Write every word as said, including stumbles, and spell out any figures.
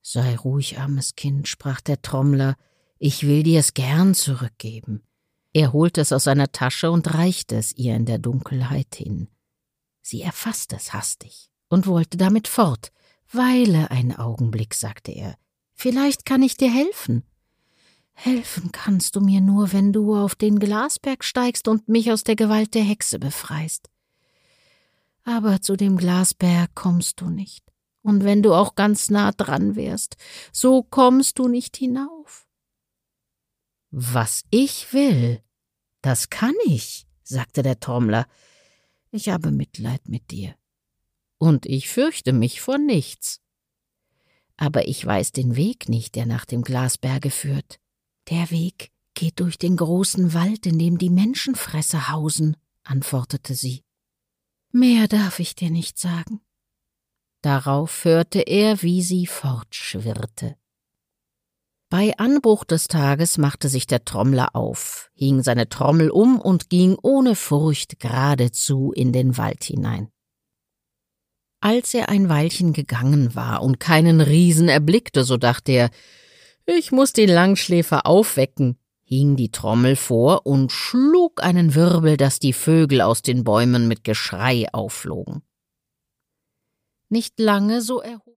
»Sei ruhig, armes Kind«, sprach der Trommler, »ich will dir's gern zurückgeben.« Er holte es aus seiner Tasche und reichte es ihr in der Dunkelheit hin. Sie erfasste es hastig und wollte damit fort. »Weile einen Augenblick«, sagte er, »vielleicht kann ich dir helfen.« »Helfen kannst du mir nur, wenn du auf den Glasberg steigst und mich aus der Gewalt der Hexe befreist. Aber zu dem Glasberg kommst du nicht, und wenn du auch ganz nah dran wärst, so kommst du nicht hinauf.« »Was ich will, das kann ich«, sagte der Trommler, »ich habe Mitleid mit dir, und ich fürchte mich vor nichts. Aber ich weiß den Weg nicht, der nach dem Glasberge führt. »Der Weg geht durch den großen Wald, in dem die Menschenfresser hausen«, antwortete sie. »Mehr darf ich dir nicht sagen.« Darauf hörte er, wie sie fortschwirrte. Bei Anbruch des Tages machte sich der Trommler auf, hing seine Trommel um und ging ohne Furcht geradezu in den Wald hinein. Als er ein Weilchen gegangen war und keinen Riesen erblickte, so dachte er, »Ich muß den Langschläfer aufwecken«, hing die Trommel vor und schlug einen Wirbel, daß die Vögel aus den Bäumen mit Geschrei aufflogen. Nicht lange, so erhob